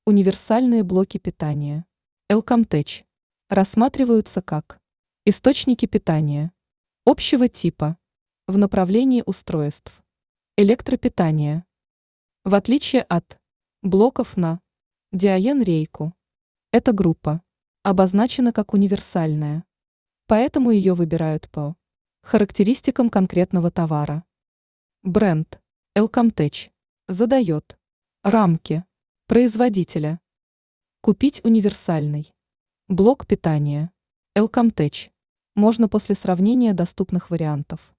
Универсальные блоки питания Elcomtech рассматриваются как источники питания общего типа в направлении устройств электропитания. В отличие от блоков на диаен-рейку, эта группа обозначена как универсальная, поэтому ее выбирают по характеристикам конкретного товара. Бренд Elcomtech задает рамки производителя. Купить универсальный блок питания Elcomtech можно после сравнения доступных вариантов.